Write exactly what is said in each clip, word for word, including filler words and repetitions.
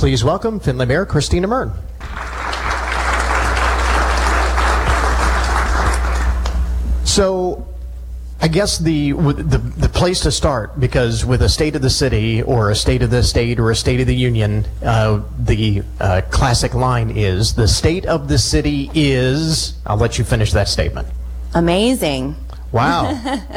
Please welcome Findlay Mayor Christina Mern. So, I guess the, the the place to start, because with a state of the city or a state of the state or a state of the union, uh, the uh, classic line is, the state of the city is, I'll let you finish that statement. Amazing. Wow.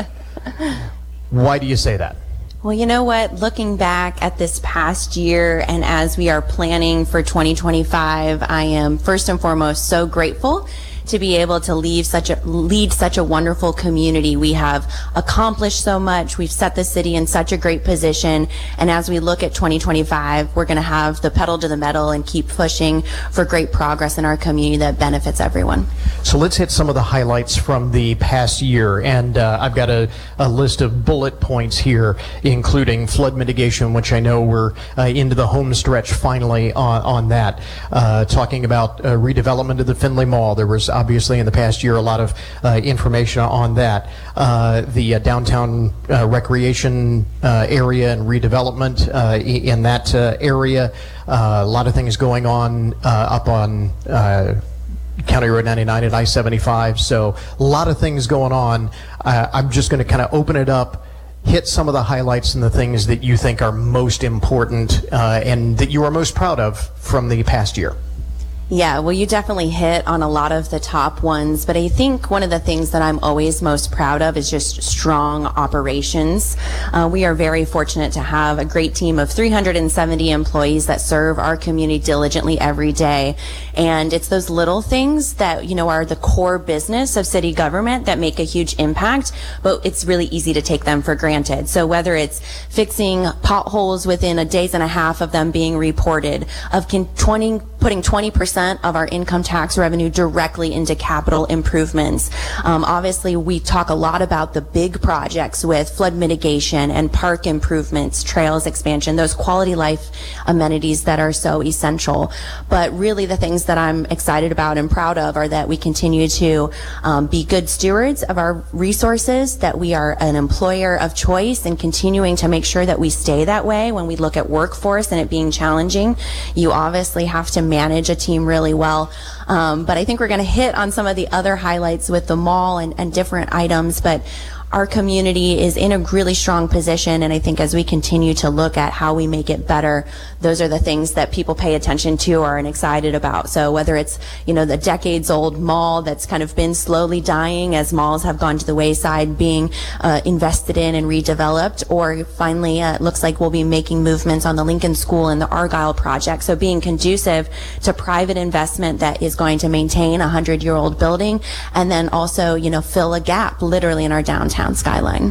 Why do you say that? Well, you know what? Looking back at this past year and as we are planning for twenty twenty-five, I am first and foremost so grateful to be able to lead such a lead such a wonderful community. We have accomplished so much. We've set the city in such a great position. And as we look at twenty twenty-five, we're going to have the pedal to the metal and keep pushing for great progress in our community that benefits everyone. So let's hit some of the highlights from the past year. And uh, I've got a, a list of bullet points here, including flood mitigation, which I know we're uh, into the home stretch finally on, on that. Uh, talking about uh, redevelopment of the Findlay Mall. There was obviously in the past year a lot of uh, information on that. Uh, the uh, downtown uh, recreation uh, area and redevelopment uh, in that uh, area. Uh, a lot of things going on uh, up on uh, County Road ninety-nine and I seventy-five. So a lot of things going on. Uh, I'm just going to kind of open it up, hit some of the highlights and the things that you think are most important uh, and that you are most proud of from the past year. Yeah, well, you definitely hit on a lot of the top ones, but I think one of the things that I'm always most proud of is just strong operations. Uh, we are very fortunate to have a great team of three hundred seventy employees that serve our community diligently every day. And it's those little things that, you know, are the core business of city government that make a huge impact, but it's really easy to take them for granted. So whether it's fixing potholes within a days and a half of them being reported, of twenty, putting twenty percent of our income tax revenue directly into capital improvements. Um, obviously, we talk a lot about the big projects with flood mitigation and park improvements, trails expansion, those quality life amenities that are so essential. But really the things that I'm excited about and proud of are that we continue to um, be good stewards of our resources, that we are an employer of choice and continuing to make sure that we stay that way when we look at workforce and it being challenging. You obviously have to manage a team really well. Um, but I think we're going to hit on some of the other highlights with the mall and, and different items. But our community is in a really strong position, and I think as we continue to look at how we make it better, those are the things that people pay attention to or are excited about. So whether it's, you know, the decades-old mall that's kind of been slowly dying as malls have gone to the wayside, being uh, invested in and redeveloped, or finally uh, it looks like we'll be making movements on the Lincoln School and the Argyle project. So being conducive to private investment that is going to maintain a hundred-year-old building and then also, you know, fill a gap literally in our downtown skyline.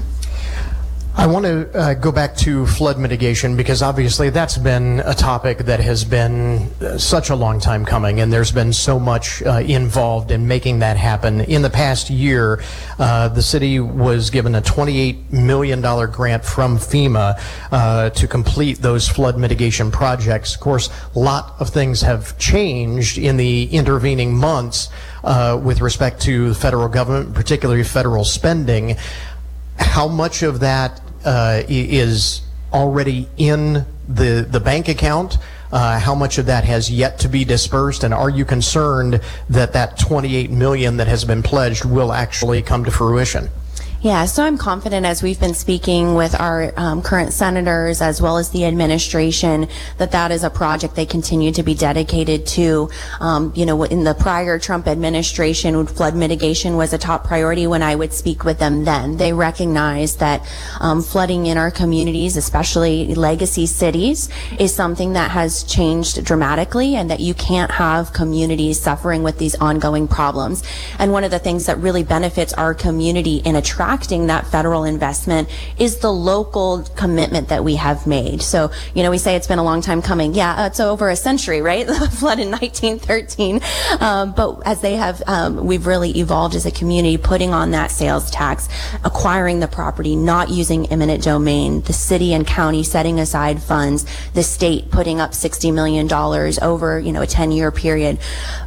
I want to uh, go back to flood mitigation, because obviously that's been a topic that has been uh, such a long time coming, and there's been so much uh, involved in making that happen. In the past year, uh, the city was given a twenty-eight million dollars grant from FEMA uh, to complete those flood mitigation projects. Of course, a lot of things have changed in the intervening months uh, with respect to the federal government, particularly federal spending. How much of that uh, is already in the the bank account? Uh, how much of that has yet to be dispersed? And are you concerned that that twenty-eight million dollars that has been pledged will actually come to fruition? Yeah, so I'm confident, as we've been speaking with our um, current senators as well as the administration, that that is a project they continue to be dedicated to. Um, you know, in the prior Trump administration, flood mitigation was a top priority when I would speak with them then. They recognized that um, flooding in our communities, especially legacy cities, is something that has changed dramatically, and that you can't have communities suffering with these ongoing problems. And one of the things that really benefits our community in attracting that federal investment is the local commitment that we have made. So, you know, we say it's been a long time coming. Yeah, it's over a century, right? The flood in nineteen thirteen. Um, but as they have, um, we've really evolved as a community, putting on that sales tax, acquiring the property, not using eminent domain, the city and county setting aside funds, the state putting up sixty million dollars over, you know, a ten-year period.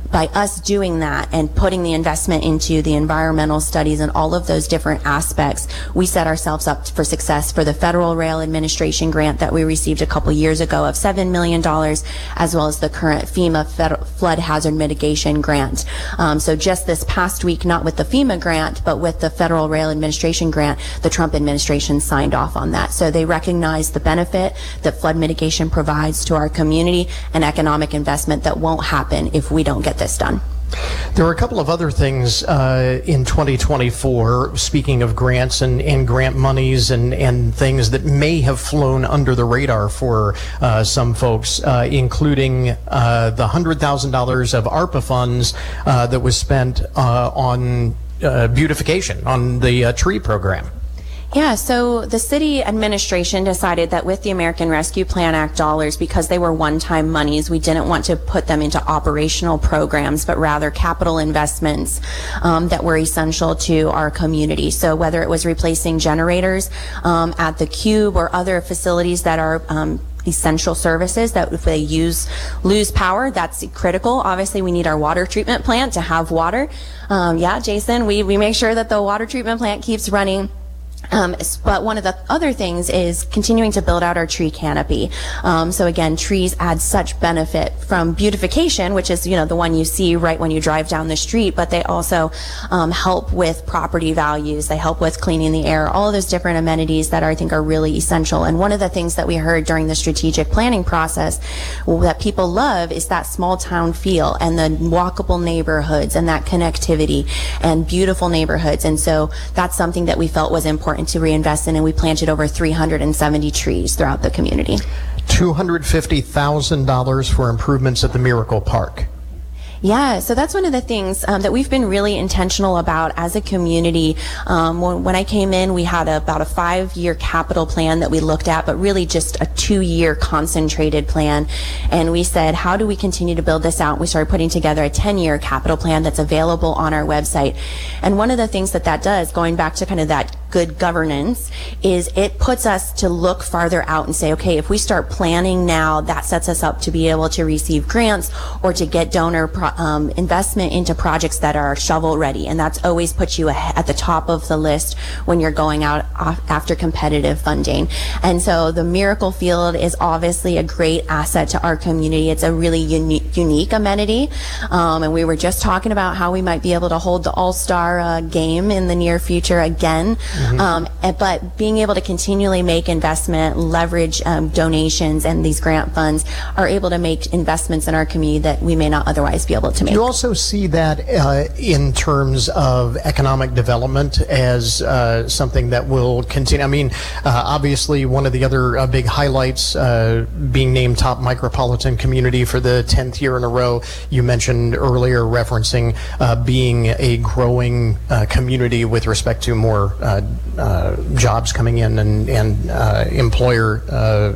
by us doing that and putting the investment into the environmental studies and all of those different aspects, we set ourselves up for success for the Federal Rail Administration grant that we received a couple years ago of seven million dollars, as well as the current FEMA Federal Flood Hazard Mitigation grant. Um, so just this past week, not with the FEMA grant, but with the Federal Rail Administration grant, the Trump administration signed off on that. So they recognize the benefit that flood mitigation provides to our community and economic investment that won't happen if we don't get this done. There are a couple of other things uh, in twenty twenty-four, speaking of grants and, and grant monies and, and things that may have flown under the radar for uh, some folks, uh, including uh, the one hundred thousand dollars of ARPA funds uh, that was spent uh, on uh, beautification, on the uh, tree program. Yeah, so the city administration decided that with the American Rescue Plan Act dollars, because they were one-time monies, we didn't want to put them into operational programs, but rather capital investments um, that were essential to our community. So whether it was replacing generators um, at the Cube or other facilities that are um, essential services, that if they use lose power, that's critical. Obviously, we need our water treatment plant to have water. Um, yeah, Jason, we, we make sure that the water treatment plant keeps running. Um, but one of the other things is continuing to build out our tree canopy. Um, so again, trees add such benefit from beautification, which is, you know, the one you see right when you drive down the street, but they also um, help with property values. They help with cleaning the air, all of those different amenities that I think are really essential. And one of the things that we heard during the strategic planning process that people love is that small town feel and the walkable neighborhoods and that connectivity and beautiful neighborhoods. And so that's something that we felt was important to reinvest in, and we planted over three hundred seventy trees throughout the community. two hundred fifty thousand dollars for improvements at the Miracle Park. Yeah, so that's one of the things um, that we've been really intentional about as a community. Um, when, when I came in, we had a, about a five-year capital plan that we looked at, but really just a two-year concentrated plan. And we said, how do we continue to build this out? We started putting together a ten-year capital plan that's available on our website. And one of the things that that does, going back to kind of that good governance, is it puts us to look farther out and say, okay, if we start planning now, that sets us up to be able to receive grants or to get donor pro- um, investment into projects that are shovel ready. And that's always puts you at the top of the list when you're going out after competitive funding. And so the Miracle Field is obviously a great asset to our community. It's a really unique, unique amenity. Um, and we were just talking about how we might be able to hold the All-Star uh, game in the near future again. Mm-hmm. Um, but being able to continually make investment, leverage um, donations, and these grant funds are able to make investments in our community that we may not otherwise be able to make. You also see that uh, in terms of economic development as uh, something that will continue. I mean, uh, obviously, one of the other uh, big highlights uh, being named top micropolitan community for the tenth year in a row. You mentioned earlier referencing uh, being a growing uh, community with respect to more uh, uh, jobs coming in and, and uh, employer uh,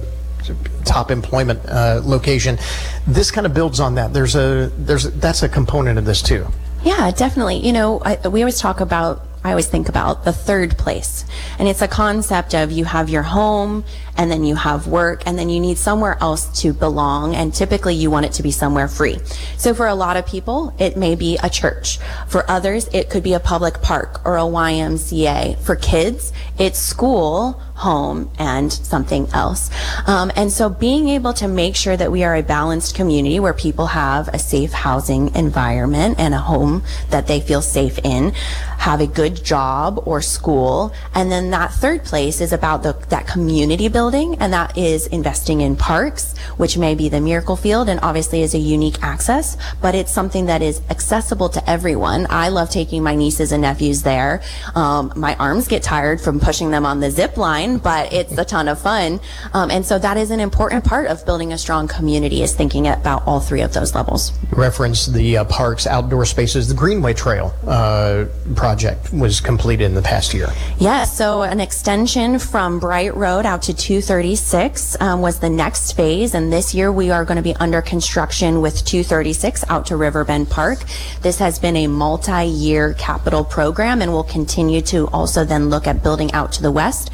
top employment uh, location. This kind of builds on that. There's a there's that's a component of this too. Yeah, definitely. You know, I, we always talk about. I always think about the third place. And it's a concept of you have your home and then you have work and then you need somewhere else to belong. And typically you want it to be somewhere free. So for a lot of people, it may be a church. For others, it could be a public park or a Y M C A. For kids, it's school, home, and something else. Um, and so being able to make sure that we are a balanced community where people have a safe housing environment and a home that they feel safe in, have a good job or school, and then that third place is about the, that community building, and that is investing in parks, which may be the Miracle Field, and obviously is a unique access, but it's something that is accessible to everyone. I love taking my nieces and nephews there. Um, my arms get tired from pushing them on the zip line, but it's a ton of fun. Um, and so that is an important part of building a strong community, is thinking about all three of those levels. Reference the uh, parks, outdoor spaces, the Greenway Trail uh, project was completed in the past year. Yeah, so an extension from Bright Road out to two thirty-six um, was the next phase, and this year we are going to be under construction with two thirty-six out to Riverbend Park. This has been a multi-year capital program, and we'll continue to also then look at building out to the west. If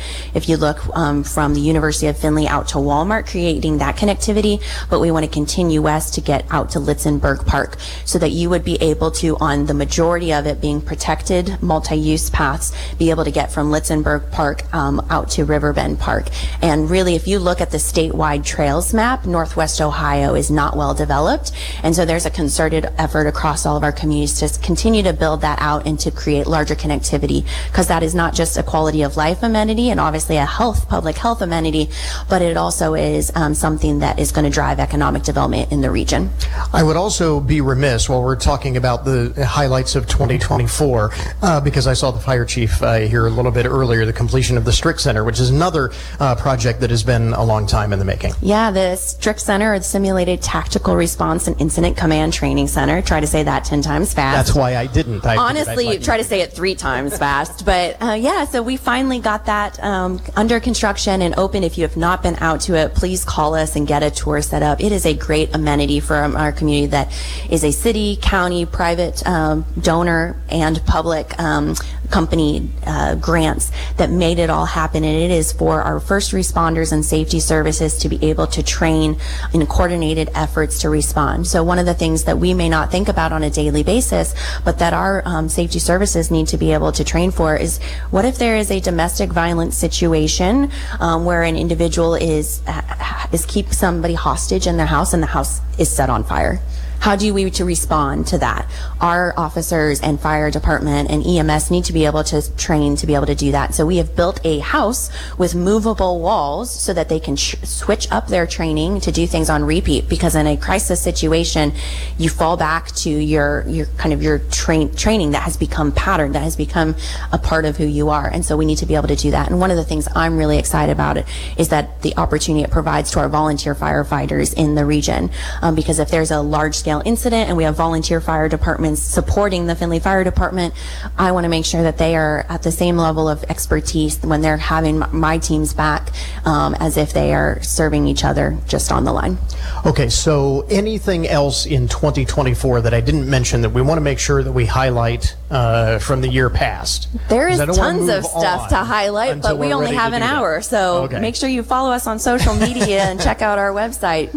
if you look um, from the University of Findlay out to Walmart, creating that connectivity, but we want to continue west to get out to Litzenberg Park so that you would be able to, on the majority of it being protected multi-use paths, be able to get from Litzenberg Park um, out to Riverbend Park. And really, if you look at the statewide trails map, Northwest Ohio is not well developed, and so there's a concerted effort across all of our communities to continue to build that out and to create larger connectivity, because that is not just a quality of life amenity and obviously a health, public health amenity, but it also is um, something that is going to drive economic development in the region. I would also be remiss while we're talking about the highlights of twenty twenty-four, uh, because I saw the fire chief uh, here a little bit earlier, the completion of the Strick Center, which is another uh, project that has been a long time in the making. Yeah, the Strick Center, or the Simulated Tactical Response and Incident Command Training Center. Try to say that ten times fast. That's why I didn't. I Honestly, try to say it three times fast. But uh, yeah, so we finally got that um, under construction and open. If you have not been out to it, please call us and get a tour set up. It is a great amenity for um, our community that is a city, county, private um, donor, and public um, company uh, grants that made it all happen. And it is for our first responders and safety services to be able to train in coordinated efforts to respond. So one of the things that we may not think about on a daily basis, but that our um, safety services need to be able to train for, is what if there is a domestic violence situation um, where an individual is is keep somebody hostage in their house and the house is set on fire? How do we to respond to that? Our officers and fire department and E M S need to be able to train to be able to do that. So we have built a house with movable walls so that they can sh- switch up their training to do things on repeat, because in a crisis situation, you fall back to your, your kind of your train, training that has become patterned, that has become a part of who you are. And so we need to be able to do that. And one of the things I'm really excited about it is that the opportunity it provides to our volunteer firefighters in the region. Um, because if there's a large incident and we have volunteer fire departments supporting the Findlay Fire Department, I want to make sure that they are at the same level of expertise when they're having my teams back um, as if they are serving each other just on the line. Okay, so anything else in twenty twenty-four that I didn't mention that we want to make sure that we highlight uh, from the year past? There is tons of stuff to highlight, but we only have an hour, so okay. Make sure you follow us on social media and check out our website.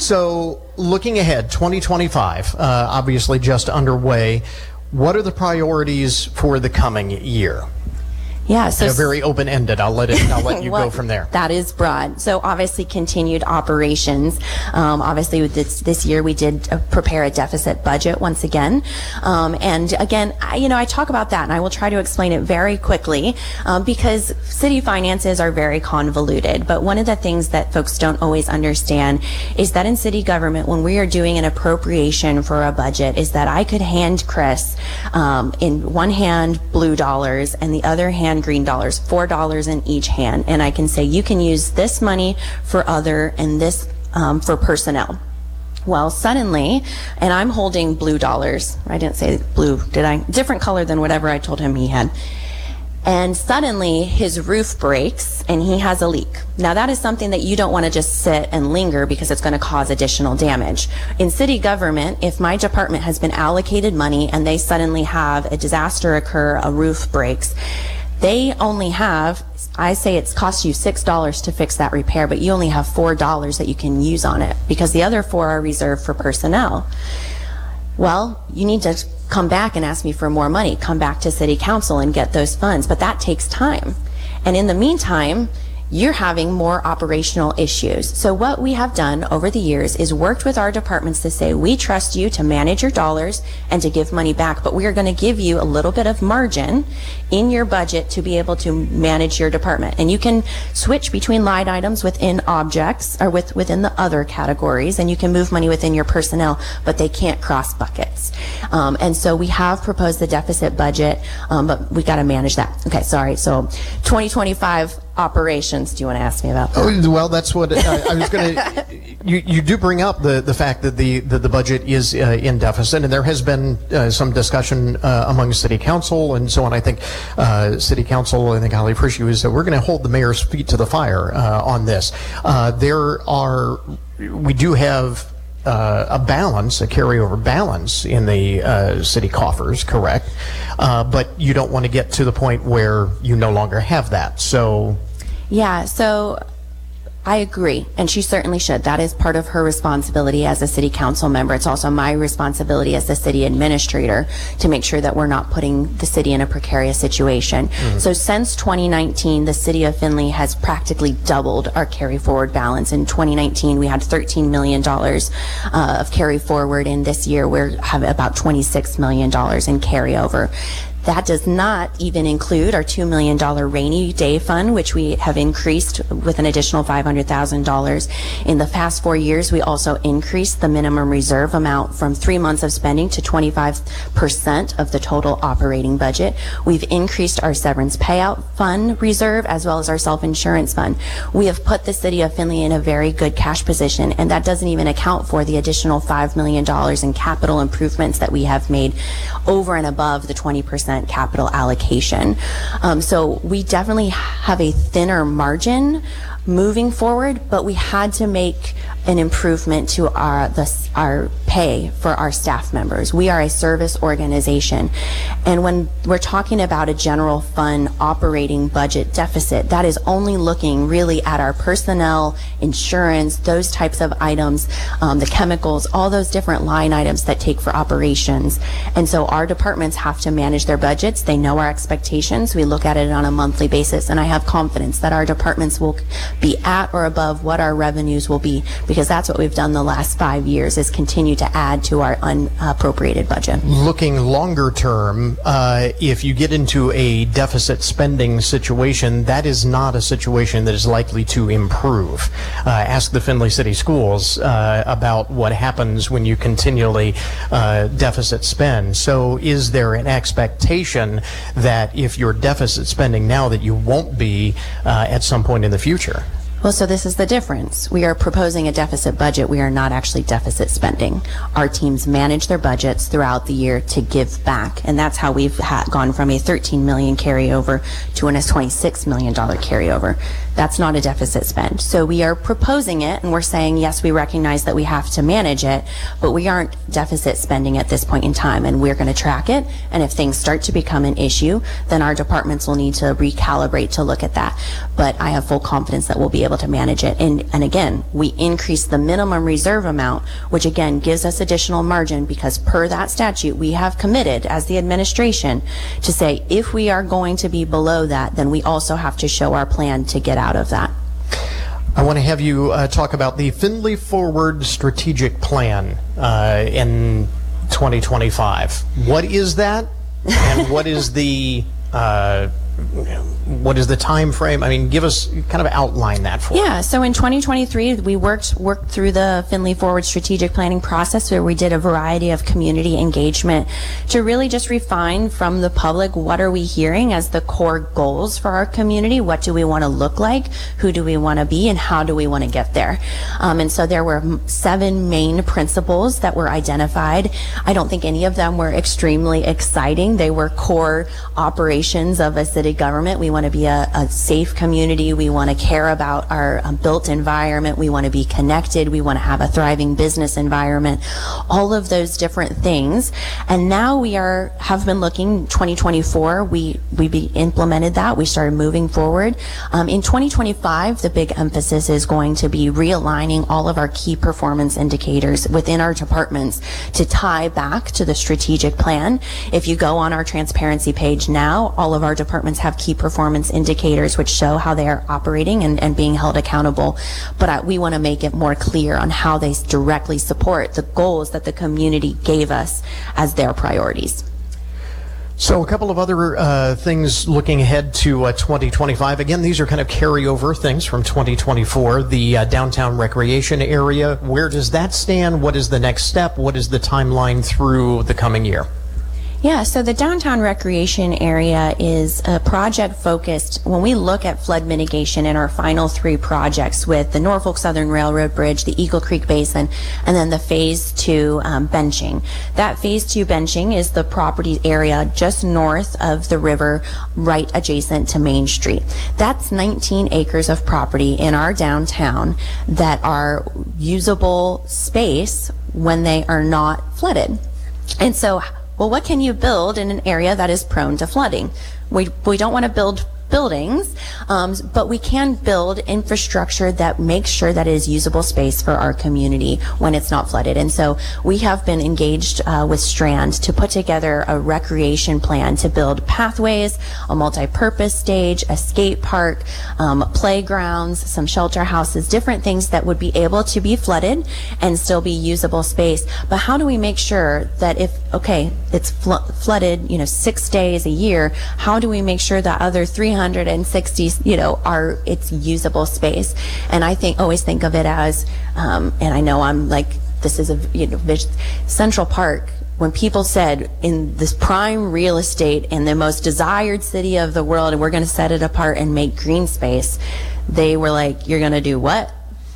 So looking ahead, twenty twenty-five, uh, obviously just underway. What are the priorities for the coming year? Yeah, so They're very open-ended. I'll let it. I'll let you well, go from there. That is broad. So obviously continued operations. Um, obviously with this, this year we did uh, prepare a deficit budget once again. Um, and again, I, you know, I talk about that and I will try to explain it very quickly um, because city finances are very convoluted. But one of the things that folks don't always understand is that in city government, when we are doing an appropriation for a budget, is that I could hand Chris um, in one hand blue dollars and the other hand green dollars, four dollars in each hand, and I can say you can use this money for other and this um, for personnel. Well, suddenly, and I'm holding blue dollars. I didn't say blue, did I? Different color than whatever I told him he had. And suddenly his roof breaks and he has a leak. Now that is something that you don't want to just sit and linger because it's going to cause additional damage. In city government, if my department has been allocated money and they suddenly have a disaster occur, a roof breaks, they only have, I say it's cost you six dollars to fix that repair, but you only have four dollars that you can use on it because the other four are reserved for personnel. Well, you need to come back and ask me for more money. Come back to city council and get those funds, but that takes time. And in the meantime, you're having more operational issues. So what we have done over the years is worked with our departments to say, we trust you to manage your dollars and to give money back, but we are going to give you a little bit of margin in your budget to be able to manage your department. And you can switch between line items within objects or with, within the other categories, and you can move money within your personnel, but they can't cross buckets. Um, and so we have proposed the deficit budget, um, but we got to manage that. Okay, sorry. So twenty twenty-five operations. Do you want to ask me about that? Oh, well, that's what I, I was going to. You you do bring up the, the fact that the that the budget is uh, in deficit, and there has been uh, some discussion uh, among city council and so on. I think uh, city council, I think Holly Frishew is that we're going to hold the mayor's feet to the fire uh, on this. Uh, there are we do have. Uh, a balance, a carryover balance in the uh, city coffers, correct? Uh, but you don't want to get to the point where you no longer have that. So Yeah, so I agree, and she certainly should. That is part of her responsibility as a city council member. It's also my responsibility as the city administrator to make sure that we're not putting the city in a precarious situation. Mm-hmm. So since twenty nineteen, the city of Findlay has practically doubled our carry forward balance. In twenty nineteen, we had thirteen million dollars uh, of carry forward, and this year we have about twenty-six million dollars in carryover. That does not even include our two million dollars rainy day fund, which we have increased with an additional five hundred thousand dollars. In the past four years, we also increased the minimum reserve amount from three months of spending to twenty-five percent of the total operating budget. We've increased our severance payout fund reserve as well as our self-insurance fund. We have put the city of Findlay in a very good cash position, and that doesn't even account for the additional five million dollars in capital improvements that we have made over and above the twenty percent capital allocation. Um, so we definitely have a thinner margin moving forward, but we had to make an improvement to our the, our pay for our staff members. We are a service organization, and when we're talking about a general fund operating budget deficit, that is only looking really at our personnel, insurance, those types of items, um, the chemicals, all those different line items that take for operations. And so our departments have to manage their budgets. They know our expectations. We look at it on a monthly basis, and I have confidence that our departments will be at or above what our revenues will be, because that's what we've done the last five years is continue to add to our unappropriated budget. Looking longer term, uh, if you get into a deficit spending situation, that is not a situation that is likely to improve. Uh, ask the Findlay City Schools uh, about what happens when you continually uh, deficit spend. So is there an expectation that if you're deficit spending now that you won't be uh, at some point in the future? Well, so this is the difference. We are proposing a deficit budget. We are not actually deficit spending. Our teams manage their budgets throughout the year to give back, and that's how we've ha- gone from a thirteen million dollars carryover to a twenty-six million dollars carryover. That's not a deficit spend. So we are proposing it, and we're saying, yes, we recognize that we have to manage it, but we aren't deficit spending at this point in time, and we're going to track it, and if things start to become an issue, then our departments will need to recalibrate to look at that. But I have full confidence that we'll be able to manage it. And, and again, we increase the minimum reserve amount, which again gives us additional margin, because per that statute, we have committed as the administration to say if we are going to be below that, then we also have to show our plan to get out of that. I want to have you uh, talk about the Findlay Forward Strategic Plan uh, in twenty twenty-five. What is that, and what is the uh, what is the time frame? I mean, give us kind of outline that for us. Yeah, so in twenty twenty-three, we worked worked through the Findlay Forward strategic planning process, where we did a variety of community engagement to really just refine from the public what are we hearing as the core goals for our community, what do we want to look like, who do we want to be, and how do we want to get there. Um, and so there were seven main principles that were identified. I don't think any of them were extremely exciting. They were core operations of a city government. We want to be a, a safe community. We want to care about our um, built environment. We want to be connected. We want to have a thriving business environment. All of those different things. And now we are have been looking. twenty twenty-four, we we be implemented that. We started moving forward. Um, in twenty twenty-five, the big emphasis is going to be realigning all of our key performance indicators within our departments to tie back to the strategic plan. If you go on our transparency page now, all of our departments have key performance indicators which show how they are operating and, and being held accountable. But uh, we want to make it more clear on how they directly support the goals that the community gave us as their priorities. So a couple of other uh, things looking ahead to uh, twenty twenty-five. Again, these are kind of carryover things from twenty twenty-four. The uh, downtown recreation area, where does that stand? What is the next step? What is the timeline through the coming year? Yeah, so the downtown recreation area is a project focused. When we look at flood mitigation in our final three projects with the Norfolk Southern Railroad Bridge, the Eagle Creek Basin, and then the phase two um, benching. That phase two benching is the property area just north of the river, right adjacent to Main Street. That's nineteen acres of property in our downtown that are usable space when they are not flooded. And so, well, what can you build in an area that is prone to flooding? We we don't want to build buildings, um, but we can build infrastructure that makes sure that it is usable space for our community when it's not flooded. And so we have been engaged uh, with Strand to put together a recreation plan to build pathways, a multi-purpose stage, a skate park, um, playgrounds, some shelter houses, different things that would be able to be flooded and still be usable space. But how do we make sure that if, okay, it's fl- flooded, you know, six days a year, how do we make sure that other three hundred sixty, you know, are it's usable space? And I think always think of it as, um, and I know I'm like, this is a, you know, Central Park. When people said in this prime real estate in the most desired city of the world, and we're going to set it apart and make green space, they were like, "You're going to do what?"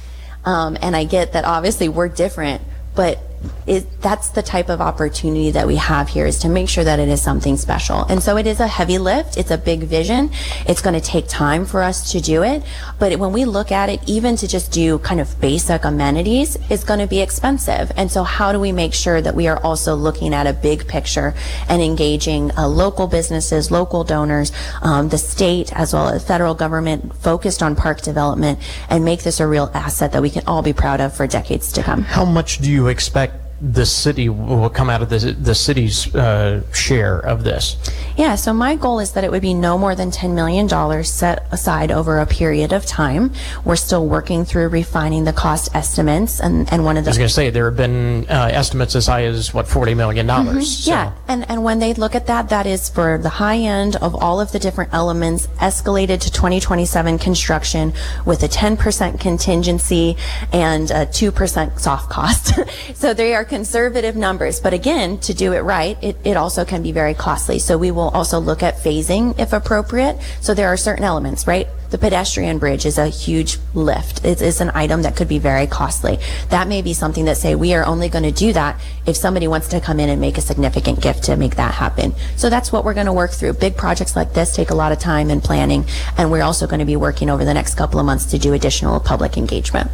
Um, and I get that obviously we're different, but it, that's the type of opportunity that we have here, is to make sure that it is something special. And so it is a heavy lift. It's a big vision. It's going to take time for us to do it. But when we look at it, even to just do kind of basic amenities is going to be expensive. And so how do we make sure that we are also looking at a big picture and engaging uh, local businesses, local donors, um, the state as well as federal government focused on park development, and make this a real asset that we can all be proud of for decades to come? How much do you expect the city will come out of the, the city's uh, share of this? Yeah, so my goal is that it would be no more than ten million dollars set aside over a period of time. We're still working through refining the cost estimates, and, and one of the... I was going to say, there have been uh, estimates as high as, what, forty million dollars? Mm-hmm. So. Yeah, and, and when they look at that, that is for the high end of all of the different elements escalated to twenty twenty-seven construction with a ten percent contingency and a two percent soft cost. So they are conservative numbers, but again, to do it right, it, it also can be very costly. So we will also look at phasing if appropriate. So there are certain elements, right? The pedestrian bridge is a huge lift. It is an item that could be very costly. That may be something that say we are only going to do that if somebody wants to come in and make a significant gift to make that happen. So that's what we're going to work through. Big projects like this take a lot of time and planning, and we're also going to be working over the next couple of months to do additional public engagement.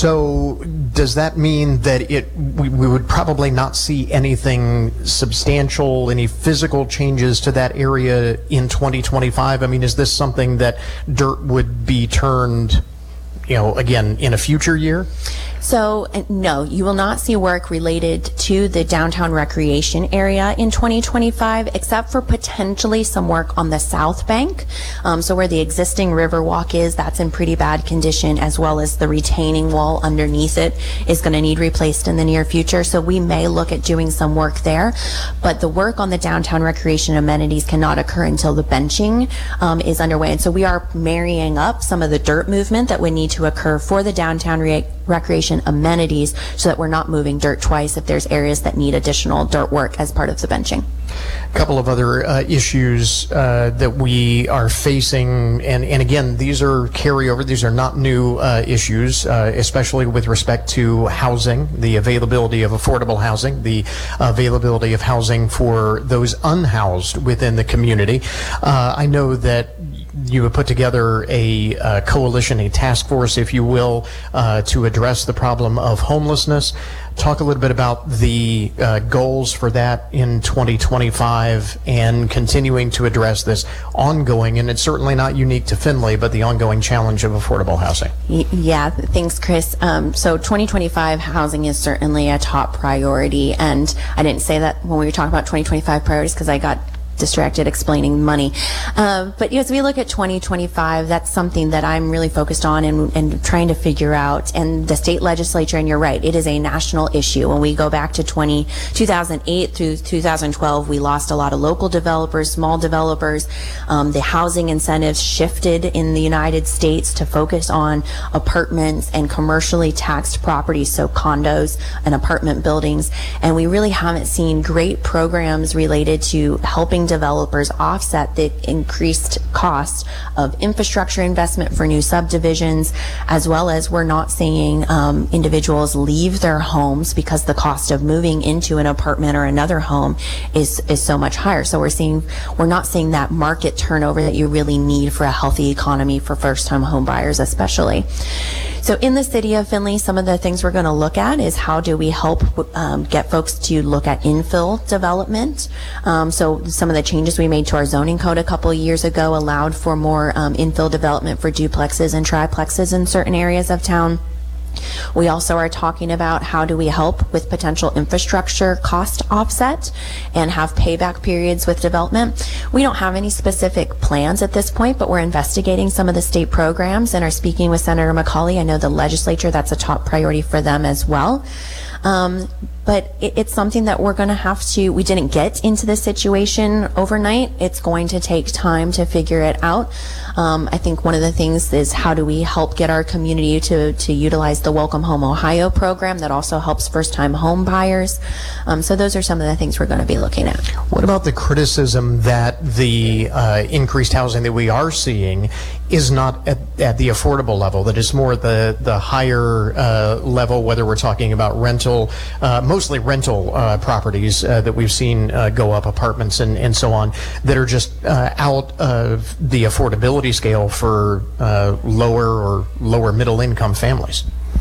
So does that mean that it we, we would probably not see anything substantial, any physical changes to that area in twenty twenty-five? I mean, is this something that dirt would be turned, you know, again, in a future year? So, uh, no, you will not see work related to the downtown recreation area in twenty twenty-five, except for potentially some work on the south bank. Um, so where the existing Riverwalk is, that's in pretty bad condition, as well as the retaining wall underneath it is going to need replaced in the near future. So we may look at doing some work there, but the work on the downtown recreation amenities cannot occur until the benching um, is underway. And so we are marrying up some of the dirt movement that would need to occur for the downtown re- recreation amenities, so that we're not moving dirt twice if there's areas that need additional dirt work as part of the benching. A couple of other uh, issues uh, that we are facing, and, and again, these are carryover, these are not new uh, issues, uh, especially with respect to housing, the availability of affordable housing, the availability of housing for those unhoused within the community. Uh, I know that you have put together a uh, coalition, a task force, if you will, uh, to address the problem of homelessness. Talk a little bit about the uh, goals for that in twenty twenty-five and continuing to address this ongoing, and it's certainly not unique to Findlay, but the ongoing challenge of affordable housing. Yeah, thanks, Chris. Um, so twenty twenty-five housing is certainly a top priority, and I didn't say that when we were talking about twenty twenty-five priorities because I got distracted explaining money. Uh, but as we look at twenty twenty-five, that's something that I'm really focused on and, and trying to figure out. And the state legislature, and you're right, it is a national issue. When we go back to twenty, two thousand eight through two thousand twelve, we lost a lot of local developers, small developers. Um, the housing incentives shifted in the United States to focus on apartments and commercially taxed properties, so condos and apartment buildings. And we really haven't seen great programs related to helping developers offset the increased cost of infrastructure investment for new subdivisions, as well as we're not seeing um, individuals leave their homes because the cost of moving into an apartment or another home is is so much higher. So we're seeing we're not seeing that market turnover that you really need for a healthy economy for first-time home buyers, especially. So in the city of Findlay, some of the things we're going to look at is how do we help um, get folks to look at infill development. Um, so some of of the changes we made to our zoning code a couple of years ago allowed for more um, infill development for duplexes and triplexes in certain areas of town. We also are talking about how do we help with potential infrastructure cost offset and have payback periods with development. We don't have any specific plans at this point, but we're investigating some of the state programs and are speaking with Senator McCauley. I know the legislature, that's a top priority for them as well. Um, but it, it's something that we're going to have to, we didn't get into this situation overnight. It's going to take time to figure it out. Um, I think one of the things is how do we help get our community to, to utilize the Welcome Home Ohio program that also helps first-time home buyers. Um, so those are some of the things we're going to be looking at. What about the criticism that the uh, increased housing that we are seeing is not at, at the affordable level, that it's more at the, the higher uh, level, whether we're talking about rental, uh, mostly rental uh, properties uh, that we've seen uh, go up, apartments and, and so on, that are just uh, out of the affordability scale for uh, lower or lower middle income families?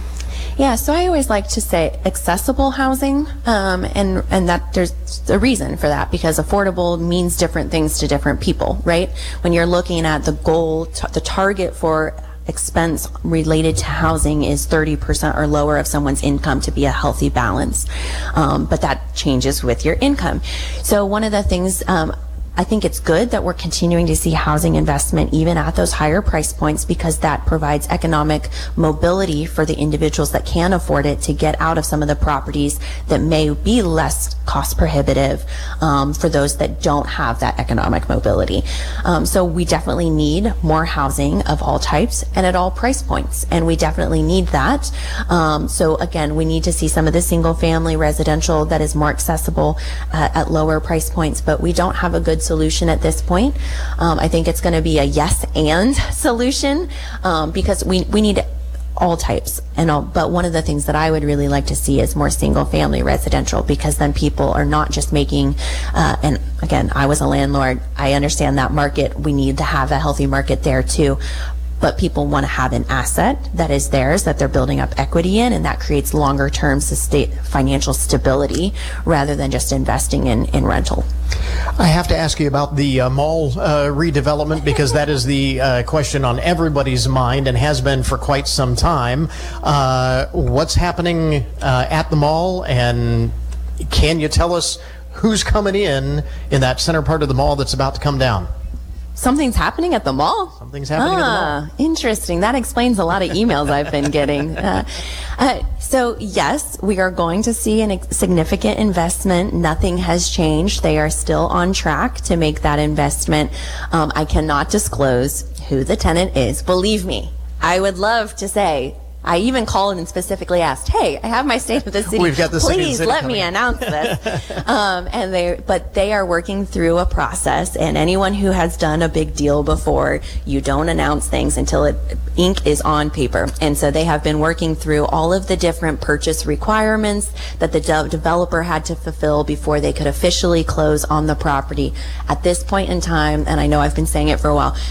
Yeah, so I always like to say accessible housing, um, and and that there's a reason for that, because affordable means different things to different people, right? When you're looking at the goal, t- the target for expense related to housing is thirty percent or lower of someone's income to be a healthy balance, um, but that changes with your income. So one of the things, um, I think it's good that we're continuing to see housing investment even at those higher price points, because that provides economic mobility for the individuals that can afford it to get out of some of the properties that may be less cost prohibitive um, for those that don't have that economic mobility. Um, so we definitely need more housing of all types and at all price points, and we definitely need that. Um, so again, we need to see some of the single family residential that is more accessible uh, at lower price points, but we don't have a good solution at this point. Um, I think it's going to be a yes and solution um, because we, we need all types and all, but one of the things that I would really like to see is more single family residential, because then people are not just making uh, and again, I was a landlord, I understand that market, we need to have a healthy market there too, but people want to have an asset that is theirs, that they're building up equity in, and that creates longer term sustain financial stability rather than just investing in, in rental. I have to ask you about the uh, mall uh, redevelopment, because that is the uh, question on everybody's mind and has been for quite some time. Uh, what's happening uh, at the mall, and can you tell us who's coming in in that center part of the mall that's about to come down? Something's happening at the mall? Something's happening ah, at the mall. Interesting. That explains a lot of emails I've been getting. Uh, uh, so, yes, we are going to see a significant investment. Nothing has changed. They are still on track to make that investment. Um, I cannot disclose who the tenant is. Believe me, I would love to say. I even called and specifically asked, hey, I have my State of the City. We've got the Please City let coming. me announce this. um, and they, but they are working through a process, and anyone who has done a big deal before, you don't announce things until it, ink is on paper. And so they have been working through all of the different purchase requirements that the de- developer had to fulfill before they could officially close on the property. At this point in time, and I know I've been saying it for a while,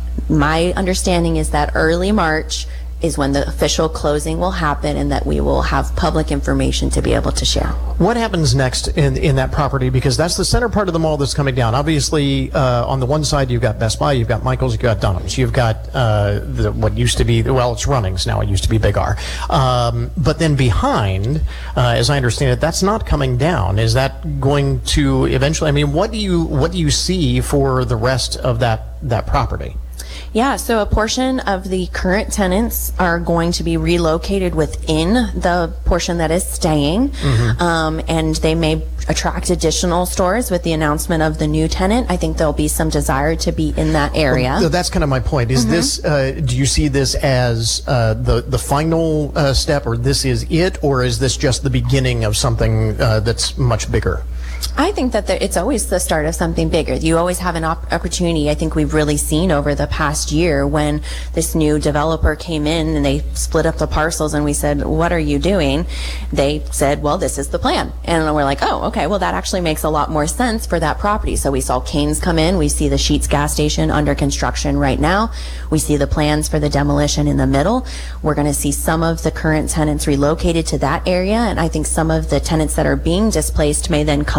my understanding is that early March is when the official closing will happen, and that we will have public information to be able to share. What happens next in in that property? Because that's the center part of the mall that's coming down. Obviously, uh, on the one side, you've got Best Buy, you've got Michael's, you've got Dunham's, you've got uh, the, what used to be, well, it's Runnings now, it used to be Big R. Um, but then behind, uh, as I understand it, that's not coming down. Is that going to eventually, I mean, what do you what do you see for the rest of that that property? Yeah, so a portion of the current tenants are going to be relocated within the portion that is staying, mm-hmm. um, and they may attract additional stores with the announcement of the new tenant. I think there'll be some desire to be in that area. Well, that's kind of my point. Is mm-hmm. this, uh, do you see this as uh, the, the final uh, step, or this is it, or is this just the beginning of something uh, that's much bigger? I think that there, it's always the start of something bigger. You always have an op- opportunity. I think we've really seen over the past year when this new developer came in and they split up the parcels, and we said, what are you doing? They said, well, this is the plan. And we're like, oh, okay, well, that actually makes a lot more sense for that property. So we saw Cane's come in. We see the Sheetz gas station under construction right now. We see the plans for the demolition in the middle. We're going to see some of the current tenants relocated to that area, and I think some of the tenants that are being displaced may then come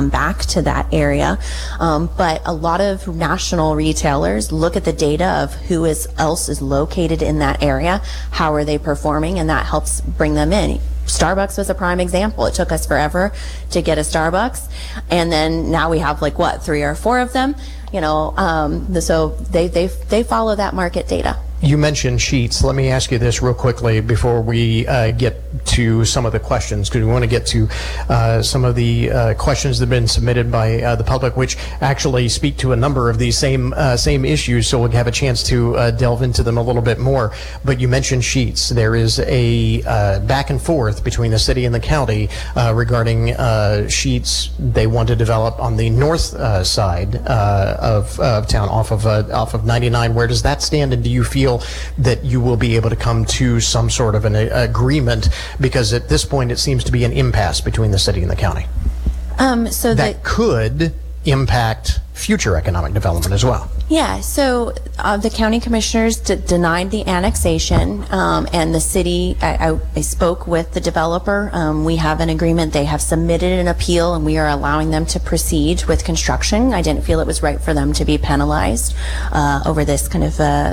come back to that area. Um, but a lot of national retailers look at the data of who is else is located in that area, how are they performing, and that helps bring them in. Starbucks was a prime example. It took us forever to get a Starbucks, and then now we have like what, three or four of them, you know. Um, so they they they follow that market data. You mentioned Sheetz. Let me ask you this real quickly before we uh, get to some of the questions, because we want to get to uh, some of the uh, questions that have been submitted by uh, the public, which actually speak to a number of these same uh, same issues, so we'll have a chance to uh, delve into them a little bit more. But you mentioned Sheetz. There is a uh, back and forth between the city and the county uh, regarding uh, Sheetz. They want to develop on the north uh, side uh, of, uh, of town, off of uh, off of ninety-nine. Where does that stand, and do you feel that you will be able to come to some sort of an a, agreement, because at this point it seems to be an impasse between the city and the county um, so that the, could impact future economic development as well? Yeah, so uh, the county commissioners d- denied the annexation, um, and the city, I, I, I spoke with the developer. Um, we have an agreement. They have submitted an appeal, and we are allowing them to proceed with construction. I didn't feel it was right for them to be penalized uh, over this kind of uh,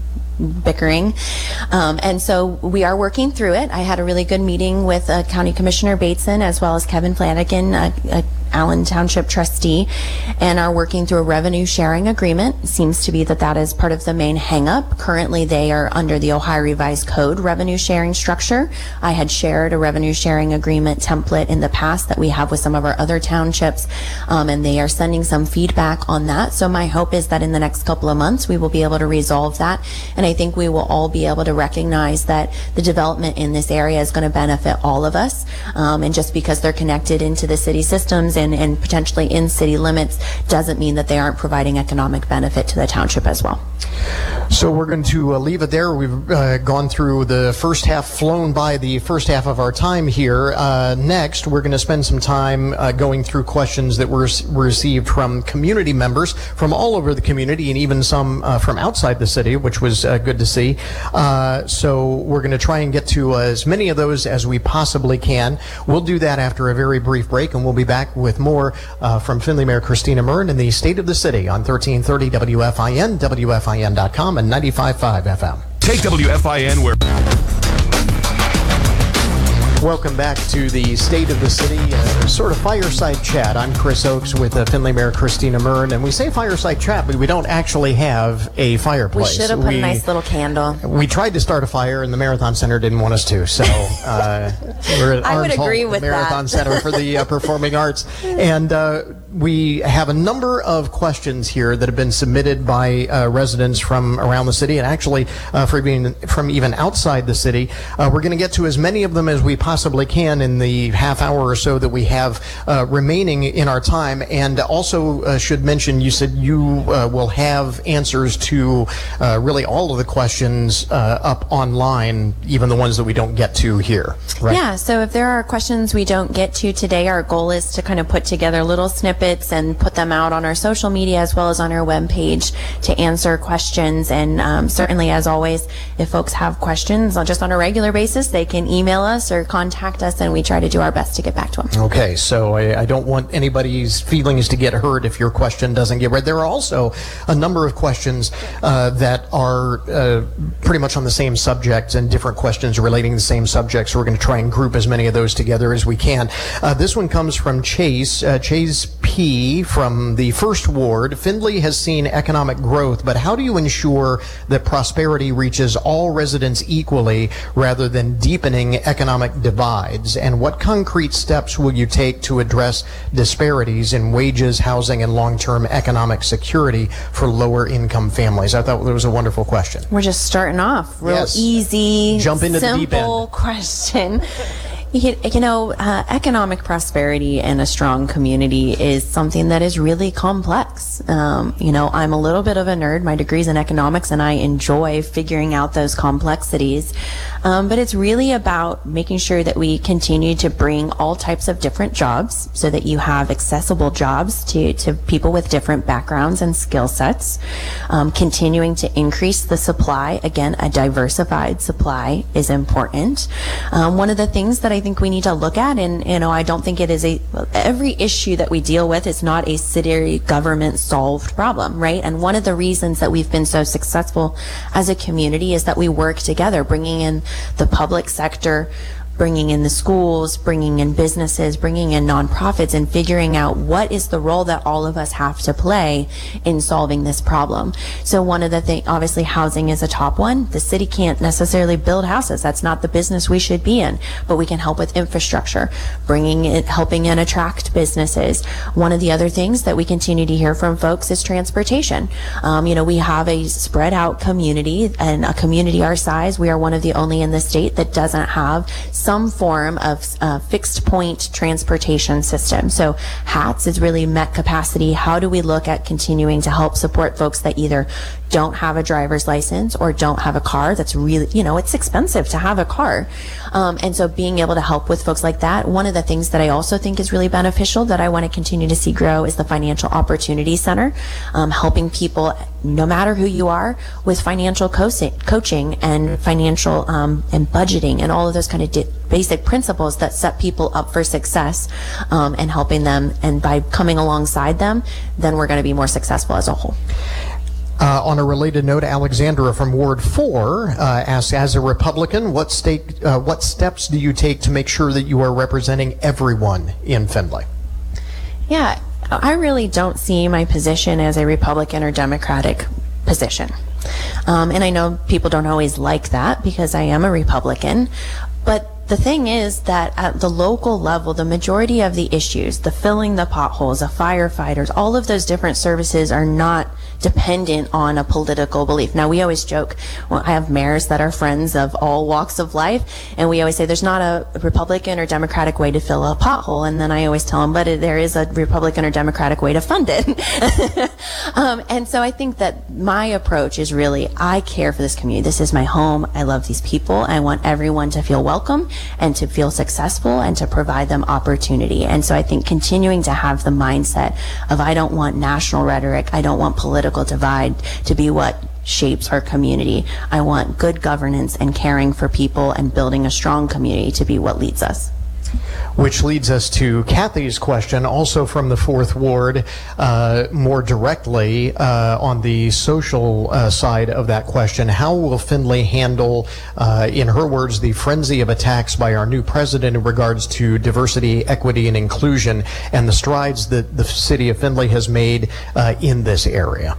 bickering. Um, and so we are working through it. I had a really good meeting with uh, County Commissioner Bateson as well as Kevin Flanagan, a, a Allen Township trustee, and are working through a revenue sharing agreement. It seems to be that that is part of the main hang-up. Currently, they are under the Ohio Revised Code revenue sharing structure. I had shared a revenue sharing agreement template in the past that we have with some of our other townships, um, and they are sending some feedback on that. So my hope is that in the next couple of months, we will be able to resolve that, and I think we will all be able to recognize that the development in this area is going to benefit all of us, um, and just because they're connected into the city systems And, and potentially in city limits doesn't mean that they aren't providing economic benefit to the township as well. So we're going to uh, leave it there. We've uh, gone through the first half, flown by the first half of our time here. Uh, next, we're going to spend some time uh, going through questions that were received from community members from all over the community, and even some uh, from outside the city, which was uh, good to see. Uh, so we're going to try and get to uh, as many of those as we possibly can. We'll do that after a very brief break, and we'll be back with with more uh, from Findlay Mayor Christina Murn in the State of the City on thirteen thirty W F I N, W F I N dot com, and ninety-five point five F M. Take W F I N where... Welcome back to the State of the City, uh, sort of fireside chat. I'm Chris Oakes with uh, Findlay Mayor Christina Murn, and we say fireside chat, but we don't actually have a fireplace. We should have put we, a nice little candle. We tried to start a fire, and the Marathon Center didn't want us to, so uh, we're at I Arms would agree Hall, with the Marathon that. Center for the uh, Performing Arts, and uh, we have a number of questions here that have been submitted by uh, residents from around the city, and actually uh, from, even, from even outside the city. Uh, we're going to get to as many of them as we possibly can in the half hour or so that we have uh, remaining in our time. And also uh, should mention, you said you uh, will have answers to uh, really all of the questions uh, up online, even the ones that we don't get to here, right? Yeah, so if there are questions we don't get to today, our goal is to kind of put together little snippets and put them out on our social media as well as on our webpage to answer questions. And um, certainly, as always, if folks have questions uh, just on a regular basis, they can email us or contact us, and we try to do our best to get back to them. Okay, so I, I don't want anybody's feelings to get hurt if your question doesn't get read. There are also a number of questions uh, that are uh, pretty much on the same subject, and different questions relating to the same subject, so we're going to try and group as many of those together as we can. Uh, this one comes from Chase, uh, Chase P. from the First Ward. Findlay has seen economic growth, but how do you ensure that prosperity reaches all residents equally rather than deepening economic divides? And what concrete steps will you take to address disparities in wages, housing, and long-term economic security for lower-income families? I thought that was a wonderful question. We're just starting off. Real Yes. easy, Jump into the deep simple end. question. You, you know, uh, economic prosperity and a strong community is something that is really complex. complex. Um, you know, I'm a little bit of a nerd. My degree's in economics, and I enjoy figuring out those complexities. Um, but it's really about making sure that we continue to bring all types of different jobs so that you have accessible jobs to, to people with different backgrounds and skill sets. Um, continuing to increase the supply. Again, a diversified supply is important. Um, one of the things that I think we need to look at, and, you know, I don't think it is a, every issue that we deal with is not a city government solved problem, right? And one of the reasons that we've been so successful as a community is that we work together, bringing in the public sector, bringing in the schools, bringing in businesses, bringing in nonprofits, and figuring out what is the role that all of us have to play in solving this problem. So one of the things, obviously housing is a top one. The city can't necessarily build houses. That's not the business we should be in, but we can help with infrastructure, bringing it, helping and attract businesses. One of the other things that we continue to hear from folks is transportation. Um, you know, we have a spread out community, and a community our size, we are one of the only in the state that doesn't have some form of uh, fixed point transportation system. So HATS is really met capacity. How do we look at continuing to help support folks that either don't have a driver's license or don't have a car? That's really, you know, it's expensive to have a car. Um, and so being able to help with folks like that. One of the things that I also think is really beneficial that I want to continue to see grow is the Financial Opportunity Center, um, helping people, no matter who you are, with financial co- coaching and financial um, and budgeting and all of those kind of di- basic principles that set people up for success, um, and helping them. And by coming alongside them, then we're going to be more successful as a whole. Uh, on a related note, Alexandra from Ward four uh, asks, as a Republican, what state, uh, what steps do you take to make sure that you are representing everyone in Findlay? Yeah, I really don't see my position as a Republican or Democratic position. Um, and I know people don't always like that because I am a Republican, but the thing is that at the local level, the majority of the issues, the filling the potholes, the firefighters, all of those different services are not dependent on a political belief. Now, we always joke, well, I have mayors that are friends of all walks of life, and we always say there's not a Republican or Democratic way to fill a pothole, and then I always tell them, but there is a Republican or Democratic way to fund it. um, and so I think that my approach is really, I care for this community. This is my home. I love these people. I want everyone to feel welcome and to feel successful and to provide them opportunity. And so I think continuing to have the mindset of, I don't want national rhetoric, I don't want political divide to be what shapes our community. I want good governance and caring for people and building a strong community to be what leads us. Which leads us to Kathy's question, also from the fourth Ward, uh, more directly uh, on the social uh, side of that question. How will Findlay handle, uh, in her words, the frenzy of attacks by our new president in regards to diversity, equity, and inclusion, and the strides that the city of Findlay has made uh, in this area?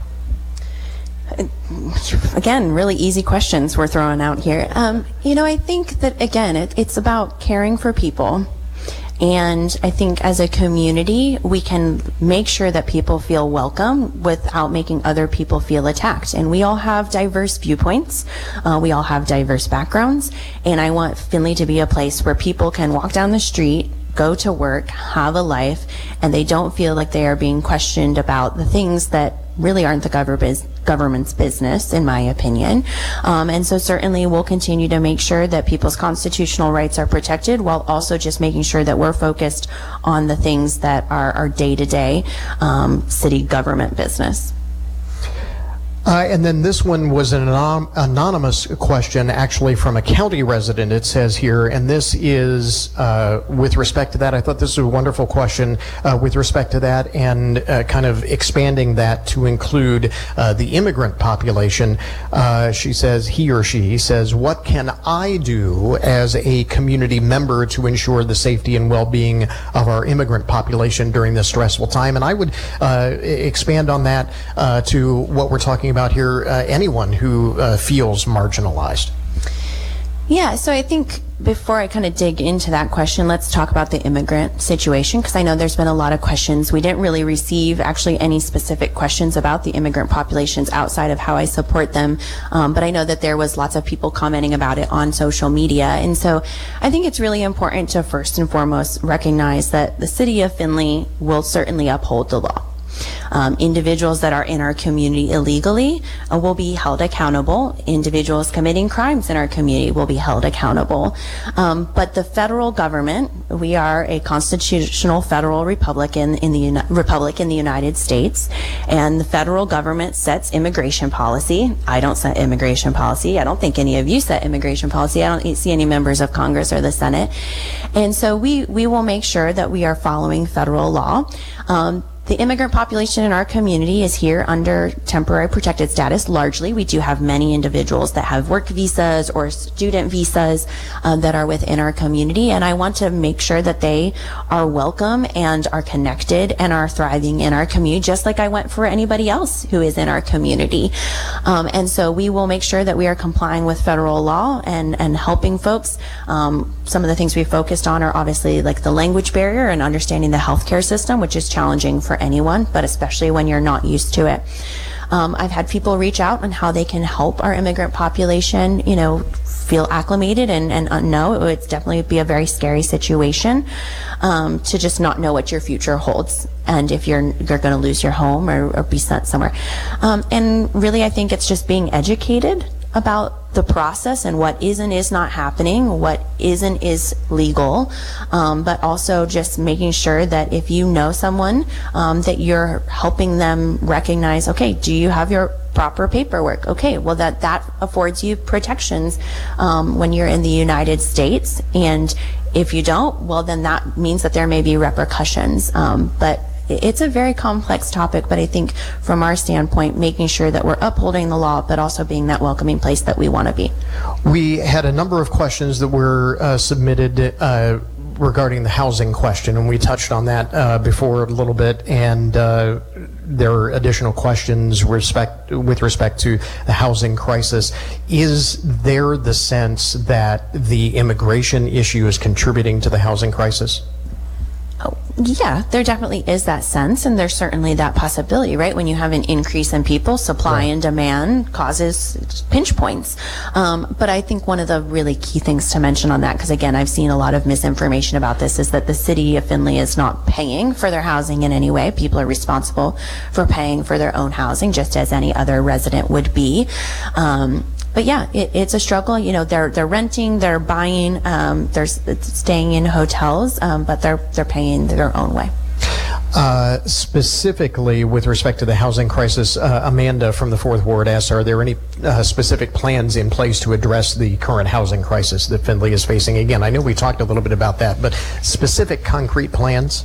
Again, really easy questions we're throwing out here. Um, you know, I think that, again, it, it's about caring for people. And I think as a community, we can make sure that people feel welcome without making other people feel attacked. And we all have diverse viewpoints. Uh, we all have diverse backgrounds. And I want Findlay to be a place where people can walk down the street, go to work, have a life, and they don't feel like they are being questioned about the things that really aren't the government's government's business, in my opinion. Um, and so certainly we'll continue to make sure that people's constitutional rights are protected, while also just making sure that we're focused on the things that are our day-to-day um, city government business. Uh, and then this one was an anon- anonymous question, actually from a county resident, it says here, and this is uh, with respect to that. I thought this was a wonderful question uh, with respect to that, and uh, kind of expanding that to include uh, the immigrant population. Uh, she says, he or she says, what can I do as a community member to ensure the safety and well-being of our immigrant population during this stressful time? And I would uh, expand on that uh, to what we're talking about here, uh, anyone who uh, feels marginalized. Yeah, so I think before I kind of dig into that question, let's talk about the immigrant situation, because I know there's been a lot of questions. We didn't really receive actually any specific questions about the immigrant populations outside of how I support them, um, but I know that there was lots of people commenting about it on social media. And so I think it's really important to first and foremost recognize that the city of Findlay will certainly uphold the law. Um, individuals that are in our community illegally uh, will be held accountable. Individuals committing crimes in our community will be held accountable. Um, but the federal government, we are a constitutional federal republic in, in the Uni- republic in the United States, and the federal government sets immigration policy. I don't set immigration policy. I don't think any of you set immigration policy. I don't see any members of Congress or the Senate. And so we, we will make sure that we are following federal law. Um, The immigrant population in our community is here under temporary protected status. Largely, we do have many individuals that have work visas or student visas uh, that are within our community, and I want to make sure that they are welcome and are connected and are thriving in our community, just like I went for anybody else who is in our community. Um, and so we will make sure that we are complying with federal law and, and helping folks. Um, some of the things we focused on are obviously like the language barrier and understanding the healthcare system, which is challenging for anyone, but especially when you're not used to it. Um, I've had people reach out on how they can help our immigrant population, you know, feel acclimated and, and uh, know it would definitely be a very scary situation um, to just not know what your future holds and if you're you're going to lose your home or, or be sent somewhere. Um, and really, I think it's just being educated about the process and what is and is not happening, what is and is legal, um, but also just making sure that if you know someone, um, that you're helping them recognize, okay, do you have your proper paperwork? Okay, well that, that affords you protections um, when you're in the United States, and if you don't, well then that means that there may be repercussions. Um, but it's a very complex topic, but I think from our standpoint, making sure that we're upholding the law, but also being that welcoming place that we want to be. We had a number of questions that were uh, submitted uh, regarding the housing question, and we touched on that uh, before a little bit, and uh, there are additional questions respect, with respect to the housing crisis. Is there the sense that the immigration issue is contributing to the housing crisis? Oh, yeah, there definitely is that sense, and there's certainly that possibility, right? When you have an increase in people, supply right. and demand causes pinch points. Um, but I think one of the really key things to mention on that, because again, I've seen a lot of misinformation about this, is that the city of Findlay is not paying for their housing in any way. People are responsible for paying for their own housing, just as any other resident would be. Um, But yeah, it, it's a struggle. You know, they're they're renting, they're buying, um, they're staying in hotels, um, but they're they're paying their own way. Uh, specifically with respect to the housing crisis, uh, Amanda from the Fourth Ward asks, are there any uh, specific plans in place to address the current housing crisis that Findlay is facing? Again, I know we talked a little bit about that, but specific concrete plans?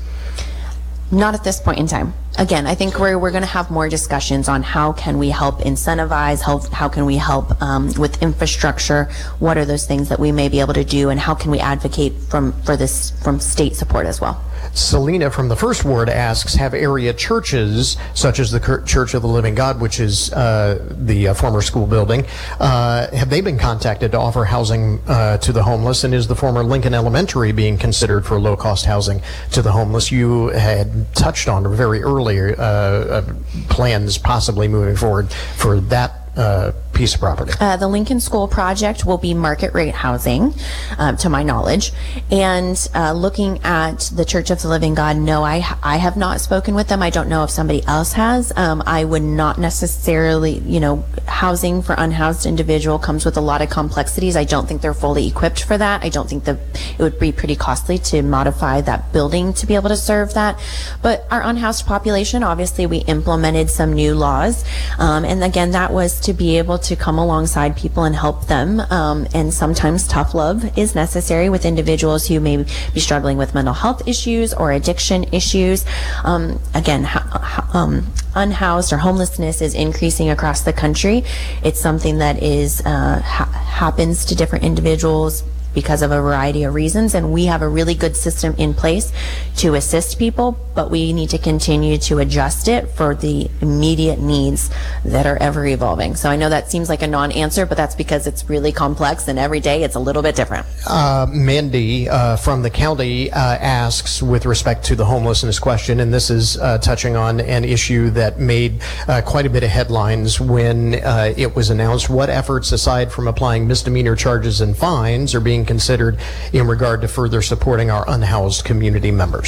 Not at this point in time. Again, I think we're, we're going to have more discussions on how can we help incentivize, how, how can we help um, with infrastructure, what are those things that we may be able to do, and how can we advocate from for this from state support as well. Selena from the First Ward asks, have area churches, such as the Church of the Living God, which is uh, the uh, former school building, uh, have they been contacted to offer housing uh, to the homeless? And is the former Lincoln Elementary being considered for low-cost housing to the homeless? You had touched on very earlier uh, uh, plans possibly moving forward for that Uh, piece of property. Uh, the Lincoln School project will be market rate housing, uh, to my knowledge. And uh, looking at the Church of the Living God, no, I I have not spoken with them. I don't know if somebody else has. Um, I would not necessarily, you know, housing for unhoused individual comes with a lot of complexities. I don't think they're fully equipped for that. I don't think that it would be pretty costly to modify that building to be able to serve that. But our unhoused population, obviously, we implemented some new laws. Um, and again, that was to be able to come alongside people and help them. Um, and sometimes tough love is necessary with individuals who may be struggling with mental health issues or addiction issues. Um, again, ha- um, unhoused or homelessness is increasing across the country. It's something that is uh, ha- happens to different individuals because of a variety of reasons, and we have a really good system in place to assist people, but we need to continue to adjust it for the immediate needs that are ever evolving. So I know that seems like a non-answer, but that's because it's really complex, and every day it's a little bit different. Uh, Mandy uh, from the county uh, asks with respect to the homelessness question, and this is uh, touching on an issue that made uh, quite a bit of headlines when uh, it was announced. What efforts, aside from applying misdemeanor charges and fines, are being considered in regard to further supporting our unhoused community members?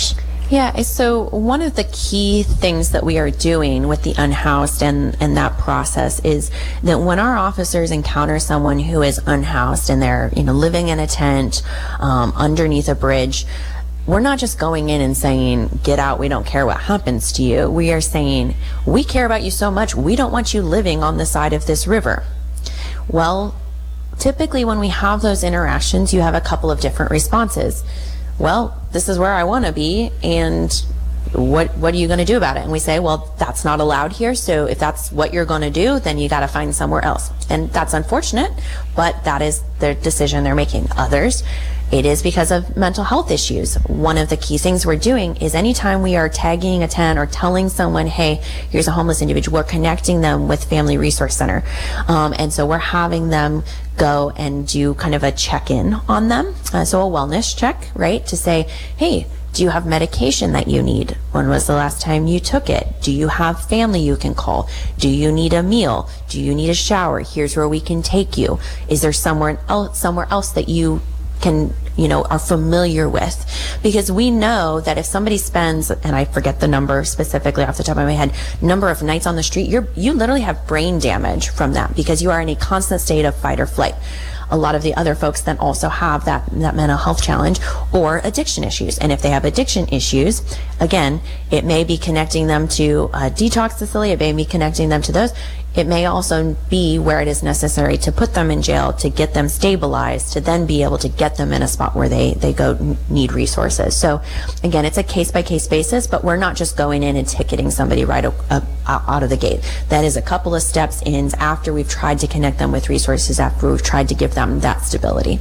Yeah, so one of the key things that we are doing with the unhoused and, and that process is that when our officers encounter someone who is unhoused and they're, you know, living in a tent um, underneath a bridge, we're not just going in and saying, get out, we don't care what happens to you. We are saying, we care about you so much, we don't want you living on the side of this river. Well, typically when we have those interactions, you have a couple of different responses. Well, this is where I want to be, and what what are you going to do about it? And we say, well, that's not allowed here, so if that's what you're going to do, then you got to find somewhere else. And that's unfortunate, but that is their decision they're making. Others, it is because of mental health issues. One of the key things we're doing is anytime we are tagging a tent or telling someone, hey, here's a homeless individual, we're connecting them with Family Resource Center. Um, and so we're having them go and do kind of a check-in on them. Uh, so a wellness check, right? To say, hey, do you have medication that you need? When was the last time you took it? Do you have family you can call? Do you need a meal? Do you need a shower? Here's where we can take you. Is there somewhere else, somewhere else that you can, you know, are familiar with? Because we know that if somebody spends, and I forget the number specifically off the top of my head, number of nights on the street, you're, you literally have brain damage from that because you are in a constant state of fight or flight. A lot of the other folks then also have that, that mental health challenge or addiction issues. And if they have addiction issues, again, it may be connecting them to a detox facility, it may be connecting them to those. It may also be where it is necessary to put them in jail to get them stabilized, to then be able to get them in a spot where they, they go need resources. So again, it's a case-by-case basis, but we're not just going in and ticketing somebody right uh, out of the gate. That is a couple of steps in after we've tried to connect them with resources, after we've tried to give them that stability.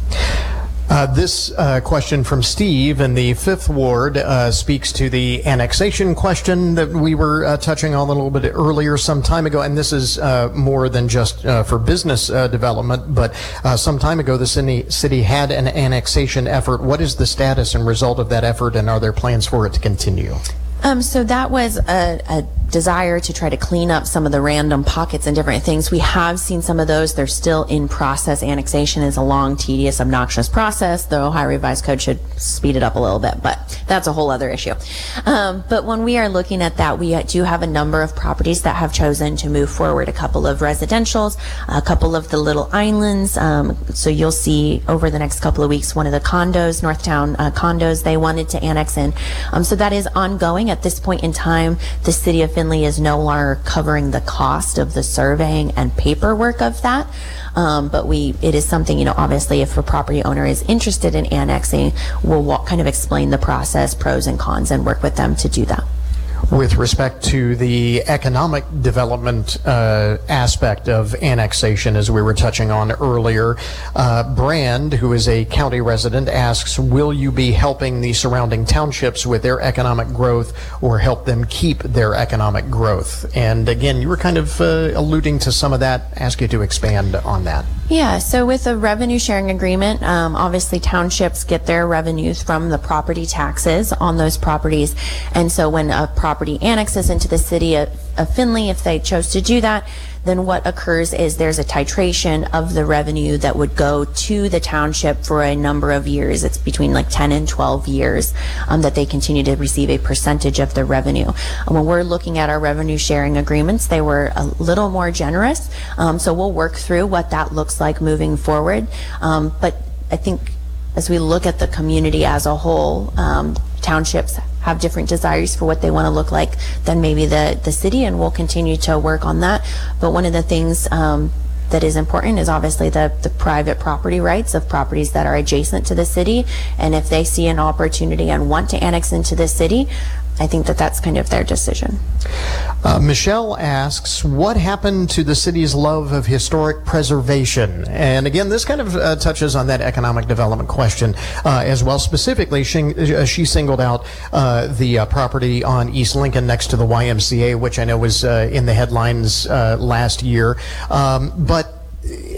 Uh, this uh, question from Steve in the Fifth Ward uh, speaks to the annexation question that we were uh, touching on a little bit earlier some time ago. And this is uh, more than just uh, for business uh, development, but uh, some time ago the city, city had an annexation effort. What is the status and result of that effort, and are there plans for it to continue? Um, so that was a, a desire to try to clean up some of the random pockets and different things. We have seen some of those. They're still in process. Annexation is a long, tedious, obnoxious process. The Ohio Revised Code should speed it up a little bit, but that's a whole other issue. Um, but when we are looking at that, we do have a number of properties that have chosen to move forward. A couple of residentials, a couple of the little islands. Um, so you'll see over the next couple of weeks, one of the condos, Northtown uh, condos, they wanted to annex in. Um, so that is ongoing. At this point in time, the city of Findlay is no longer covering the cost of the surveying and paperwork of that. Um, but we, it is something, you know, obviously if a property owner is interested in annexing, we'll walk, kind of explain the process, pros and cons, and work with them to do that. With respect to the economic development uh, aspect of annexation, as we were touching on earlier, uh, Brand, who is a county resident, asks, will you be helping the surrounding townships with their economic growth or help them keep their economic growth? And again, you were kind of uh, alluding to some of that. Ask you to expand on that. Yeah, so with a revenue sharing agreement, um, obviously townships get their revenues from the property taxes on those properties. And so when a property annexes into the city of, of Findlay, if they chose to do that, then what occurs is there's a titration of the revenue that would go to the township for a number of years. It's between like ten and twelve years um, that they continue to receive a percentage of the revenue. And when we're looking at our revenue sharing agreements, they were a little more generous. Um, so we'll work through what that looks like moving forward. Um, but I think as we look at the community as a whole, um, townships have different desires for what they want to look like than maybe the, the city, and we'll continue to work on that. But one of the things um, that is important is obviously the, the private property rights of properties that are adjacent to the city. And if they see an opportunity and want to annex into the city, I think that that's kind of their decision. Uh, Michelle asks, what happened to the city's love of historic preservation? And again, this kind of uh, touches on that economic development question uh, as well. Specifically, she, uh, she singled out uh, the uh, property on East Lincoln next to the Y M C A, which I know was uh, in the headlines uh, last year. Um, but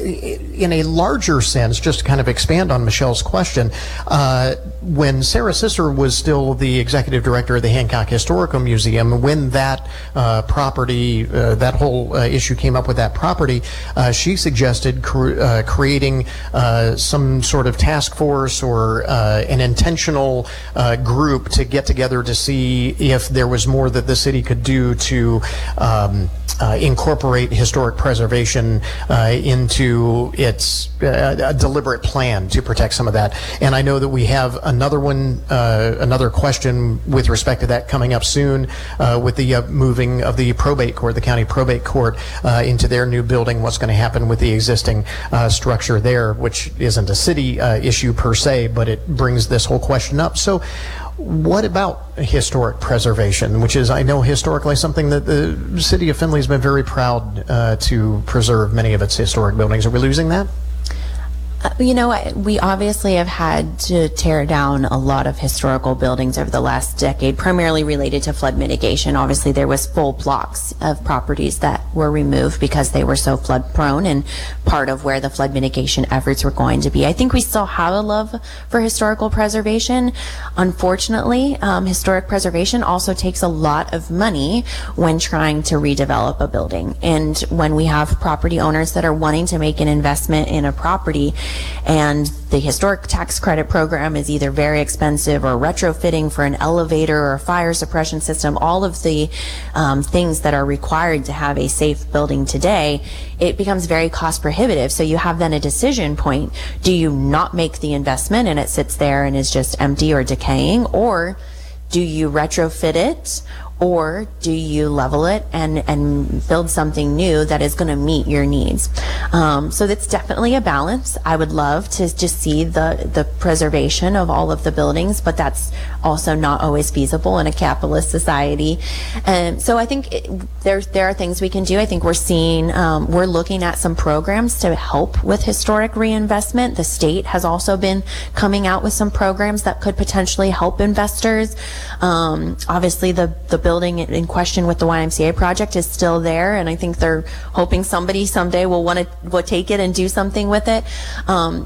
in a larger sense, just to kind of expand on Michelle's question, uh, when Sarah Sisser was still the executive director of the Hancock Historical Museum, when that uh, property, uh, that whole uh, issue came up with that property, uh, she suggested cre- uh, creating uh, some sort of task force or uh, an intentional uh, group to get together to see if there was more that the city could do to um, uh, incorporate historic preservation uh, into its uh, a deliberate plan to protect some of that. And I know that we have another one, uh, another question with respect to that coming up soon uh, with the uh, moving of the probate court, the county probate court, uh, into their new building. What's going to happen with the existing uh, structure there, which isn't a city uh, issue per se, but it brings this whole question up. So what about historic preservation, which is, I know, historically something that the city of Findlay has been very proud uh, to preserve many of its historic buildings. Are we losing that? Uh, you know, we obviously have had to tear down a lot of historical buildings over the last decade, primarily related to flood mitigation. Obviously, there was full blocks of properties that were removed because they were so flood prone, and part of where the flood mitigation efforts were going to be. I think we still have a love for historical preservation. Unfortunately, um, historic preservation also takes a lot of money when trying to redevelop a building. And when we have property owners that are wanting to make an investment in a property, and the historic tax credit program is either very expensive, or retrofitting for an elevator or a fire suppression system, all of the um, things that are required to have a safe building today, it becomes very cost prohibitive. So you have then a decision point. Do you not make the investment and it sits there and is just empty or decaying, or do you retrofit it? Or do you level it and, and build something new that is going to meet your needs? Um, so that's definitely a balance. I would love to just see the, the preservation of all of the buildings, but that's also not always feasible in a capitalist society. And so I think it, there, there are things we can do. I think we're seeing, um, we're looking at some programs to help with historic reinvestment. The state has also been coming out with some programs that could potentially help investors. Um, obviously the, the building in question with the Y M C A project is still there, and I think they're hoping somebody someday will want to will take it and do something with it. Um,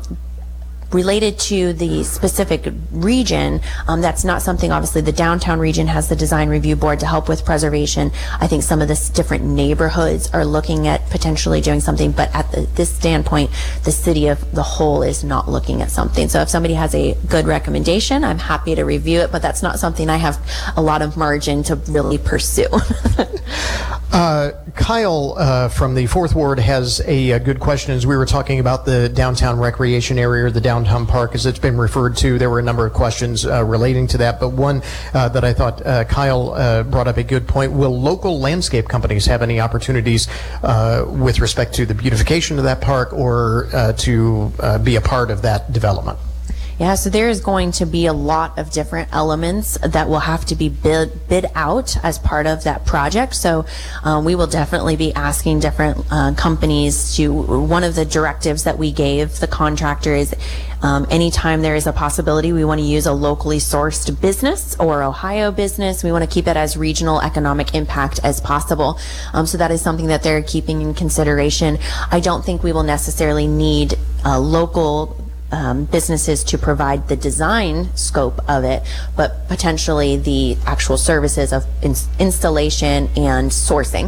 Related to the specific region, um, that's not something, obviously the downtown region has the design review board to help with preservation. I think some of the different neighborhoods are looking at potentially doing something, but at the, this standpoint, the city of the whole is not looking at something. So if somebody has a good recommendation, I'm happy to review it, but that's not something I have a lot of margin to really pursue. uh, Kyle uh, from the Fourth Ward has a, a good question. As we were talking about the downtown recreation area, or the downtown park as it's been referred to, there were a number of questions uh, relating to that, but one uh, that I thought uh, Kyle uh, brought up a good point. Will local landscape companies have any opportunities uh, with respect to the beautification of that park, or uh, to uh, be a part of that development? Yeah, so there is going to be a lot of different elements that will have to be bid, bid out as part of that project. So um, we will definitely be asking different uh, companies to, one of the directives that we gave the contractor is um, anytime there is a possibility we want to use a locally sourced business or Ohio business, we want to keep it as regional economic impact as possible. Um, so that is something that they're keeping in consideration. I don't think we will necessarily need uh, local Um, businesses to provide the design scope of it, but potentially the actual services of ins- installation and sourcing.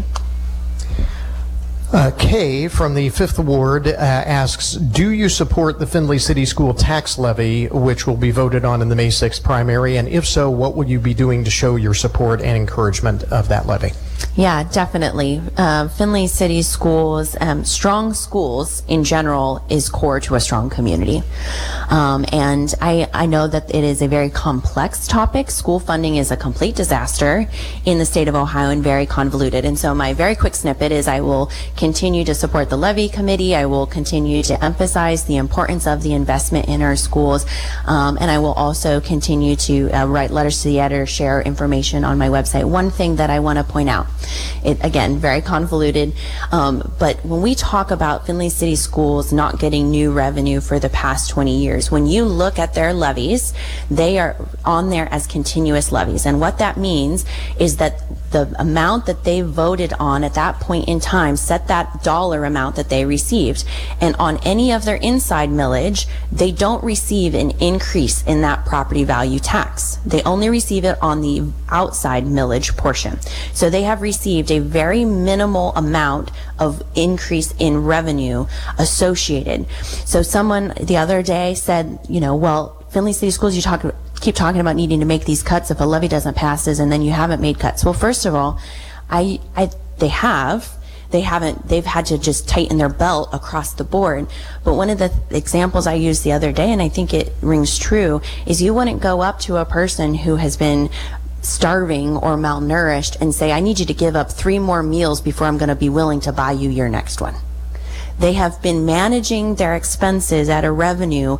Uh, Kay from the Fifth Ward uh, asks, do you support the Findlay City School tax levy, which will be voted on in the May sixth primary? And if so, what would you be doing to show your support and encouragement of that levy? Yeah, definitely. Uh, Findlay City Schools, um, strong schools in general is core to a strong community. Um, and I, I know that it is a very complex topic. School funding is a complete disaster in the state of Ohio and very convoluted. And so my very quick snippet is I will continue to support the levy committee. I will continue to emphasize the importance of the investment in our schools. Um, and I will also continue to uh, write letters to the editor, share information on my website. One thing that I want to point out, it again, very convoluted, um, but when we talk about Findlay City Schools not getting new revenue for the past twenty years, when you look at their levies, they are on there as continuous levies. And what that means is that the amount that they voted on at that point in time set that dollar amount that they received. And on any of their inside millage, they don't receive an increase in that property value tax. They only receive it on the outside millage portion. So they have received a very minimal amount of increase in revenue associated. So someone the other day said, you know, well, Findlay City Schools, you talk keep talking about needing to make these cuts if a levy doesn't pass, and then you haven't made cuts. Well, first of all, I, I, they have. They haven't, they've had to just tighten their belt across the board. But one of the th- examples I used the other day, and I think it rings true, is you wouldn't go up to a person who has been starving or malnourished and say, I need you to give up three more meals before I'm going to be willing to buy you your next one. They have been managing their expenses at a revenue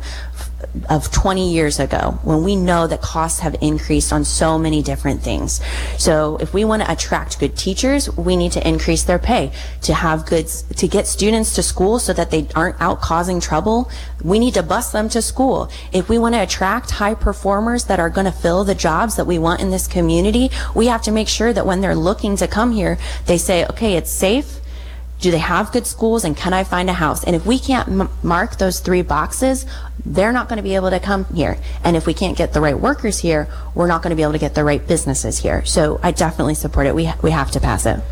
of twenty years ago, when we know that costs have increased on so many different things. So if we want to attract good teachers, we need to increase their pay. To have goods, to get students to school so that they aren't out causing trouble, we need to bus them to school. If we want to attract high performers that are going to fill the jobs that we want in this community, we have to make sure that when they're looking to come here, they say, okay, it's safe. Do they have good schools, and can I find a house? And if we can't m- mark those three boxes, they're not going to be able to come here. And if we can't get the right workers here, we're not going to be able to get the right businesses here. So I definitely support it. We ha- we have to pass it.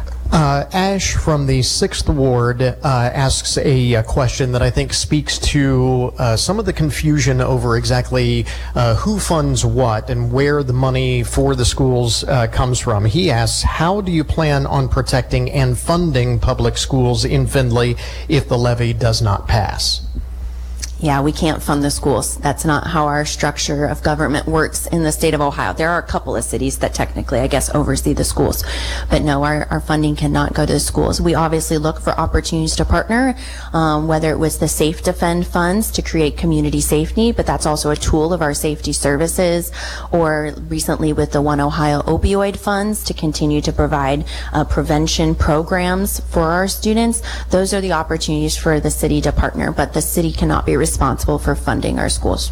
Uh, Ash from the sixth Ward uh, asks a, a question that I think speaks to uh, some of the confusion over exactly uh, who funds what and where the money for the schools uh, comes from. He asks, how do you plan on protecting and funding public schools in Findlay if the levy does not pass? Yeah, we can't fund the schools. That's not how our structure of government works in the state of Ohio. There are a couple of cities that technically, I guess, oversee the schools. But no, our, our funding cannot go to the schools. We obviously look for opportunities to partner, um, whether it was the Safe Defend funds to create community safety, but that's also a tool of our safety services, or recently with the One Ohio opioid funds to continue to provide uh, prevention programs for our students. Those are the opportunities for the city to partner, but the city cannot be responsible for funding our schools.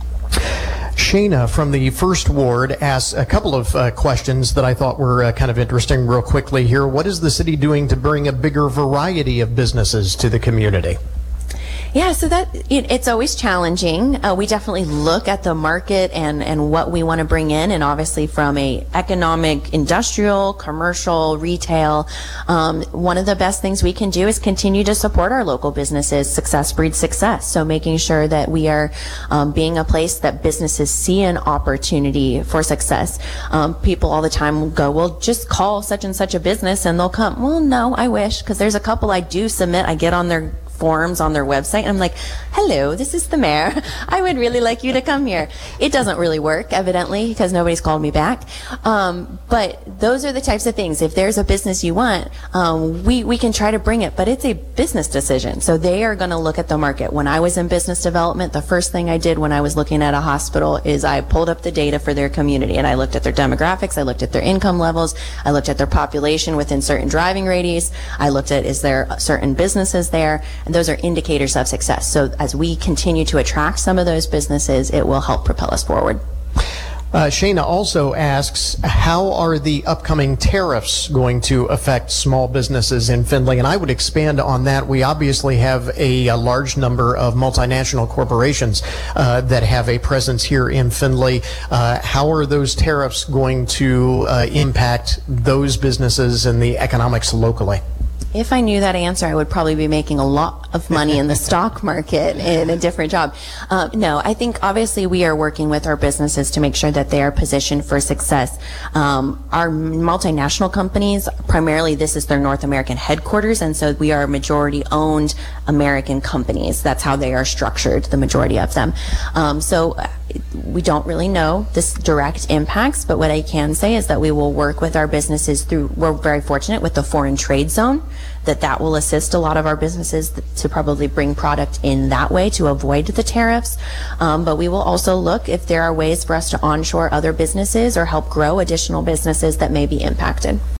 Shayna from the first Ward asks a couple of uh, questions that I thought were uh, kind of interesting real quickly here. What is the city doing to bring a bigger variety of businesses to the community? Yeah, so that it, it's always challenging. Uh, we definitely look at the market and, and what we want to bring in, and obviously from a economic, industrial, commercial, retail, um, one of the best things we can do is continue to support our local businesses. Success breeds success. So making sure that we are um, being a place that businesses see an opportunity for success. Um, people all the time will go, well, just call such and such a business and they'll come. Well, no, I wish, because there's a couple I do submit. I get on their forms on their website and I'm like, hello, this is the mayor. I would really like you to come here. It doesn't really work, evidently, because nobody's called me back. Um, but those are the types of things. If there's a business you want, um, we, we can try to bring it, but it's a business decision. So they are going to look at the market. When I was in business development, the first thing I did when I was looking at a hospital is I pulled up the data for their community, and I looked at their demographics, I looked at their income levels, I looked at their population within certain driving radius, I looked at is there certain businesses there, and those are indicators of success. So as we continue to attract some of those businesses, it will help propel us forward. Uh, Shayna also asks, how are the upcoming tariffs going to affect small businesses in Findlay? And I would expand on that. We obviously have a, a large number of multinational corporations uh, that have a presence here in Findlay. Uh, how are those tariffs going to uh, impact those businesses and the economics locally? If I knew that answer, I would probably be making a lot of money in the stock market in a different job. Uh, no, I think obviously we are working with our businesses to make sure that they are positioned for success. Um, our multinational companies, primarily this is their North American headquarters, and so we are majority owned American companies. That's how they are structured, the majority of them. Um, so we don't really know this direct impacts, but what I can say is that we will work with our businesses through, we're very fortunate with the foreign trade zone, that that will assist a lot of our businesses to probably bring product in that way to avoid the tariffs. Um, but we will also look if there are ways for us to onshore other businesses or help grow additional businesses that may be impacted.